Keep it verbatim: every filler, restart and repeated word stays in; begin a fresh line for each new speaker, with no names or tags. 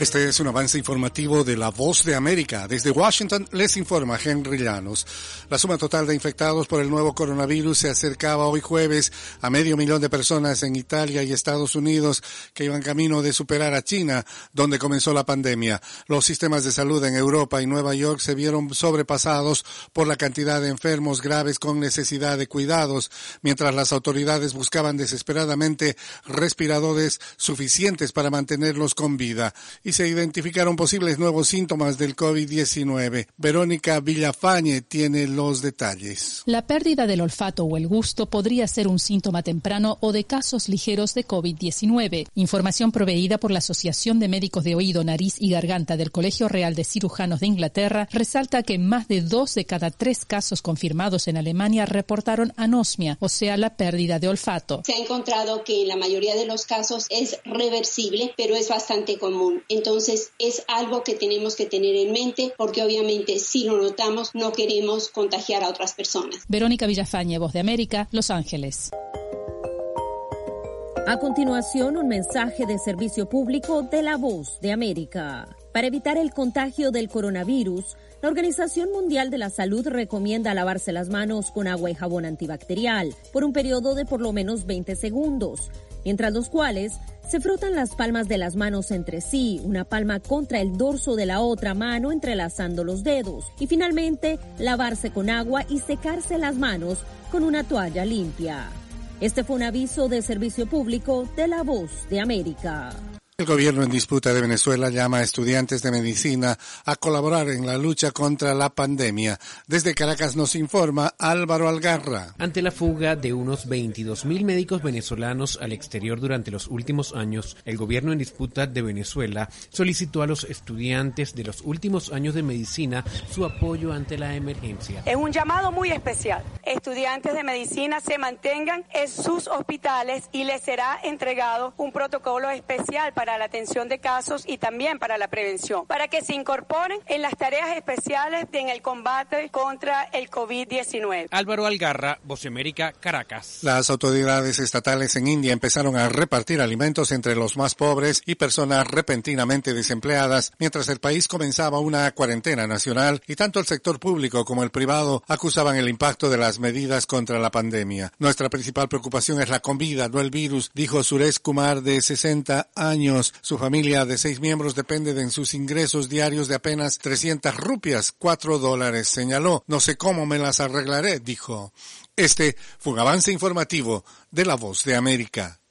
Este es un avance informativo de La Voz de América. Desde Washington les informa Henry Llanos. La suma total de infectados por el nuevo coronavirus se acercaba hoy jueves a medio millón de personas en Italia y Estados Unidos, que iban camino de superar a China, donde comenzó la pandemia. Los sistemas de salud en Europa y Nueva York se vieron sobrepasados por la cantidad de enfermos graves con necesidad de cuidados, mientras las autoridades buscaban desesperadamente respiradores suficientes para mantenerlos con vida. Y se identificaron posibles nuevos síntomas del COVID diecinueve. Verónica Villafañe tiene los detalles.
La pérdida del olfato o el gusto podría ser un síntoma temprano o de casos ligeros de COVID diecinueve. Información proveída por la Asociación de Médicos de Oído, Nariz y Garganta del Colegio Real de Cirujanos de Inglaterra resalta que más de dos de cada tres casos confirmados en Alemania reportaron anosmia, o sea, la pérdida de olfato.
Se ha encontrado que en la mayoría de los casos es reversible, pero es bastante común. Entonces es algo que tenemos que tener en mente porque obviamente si lo notamos no queremos contagiar a otras personas.
Verónica Villafañe, Voz de América, Los Ángeles.
A continuación, un mensaje de servicio público de La Voz de América. Para evitar el contagio del coronavirus, la Organización Mundial de la Salud recomienda lavarse las manos con agua y jabón antibacterial por un periodo de por lo menos veinte segundos, mientras los cuales se frotan las palmas de las manos entre sí, una palma contra el dorso de la otra mano entrelazando los dedos, y finalmente lavarse con agua y secarse las manos con una toalla limpia. Este fue un aviso de servicio público de La Voz de América.
El gobierno en disputa de Venezuela llama a estudiantes de medicina a colaborar en la lucha contra la pandemia. Desde Caracas nos informa Álvaro Algarra.
Ante la fuga de unos veintidós mil médicos venezolanos al exterior durante los últimos años, el gobierno en disputa de Venezuela solicitó a los estudiantes de los últimos años de medicina su apoyo ante la emergencia.
Es un llamado muy especial. Estudiantes de medicina se mantengan en sus hospitales y les será entregado un protocolo especial para para la atención de casos y también para la prevención, para que se incorporen en las tareas especiales en el combate contra el COVID diecinueve.
Álvaro Algarra, Voz de América, Caracas.
Las autoridades estatales en India empezaron a repartir alimentos entre los más pobres y personas repentinamente desempleadas, mientras el país comenzaba una cuarentena nacional y tanto el sector público como el privado acusaban el impacto de las medidas contra la pandemia. Nuestra principal preocupación es la comida, no el virus, dijo Suresh Kumar, de sesenta años. Su familia de seis miembros depende de sus ingresos diarios de apenas trescientas rupias, cuatro dólares, señaló. No sé cómo me las arreglaré, dijo. Este fue un avance informativo de La Voz de América.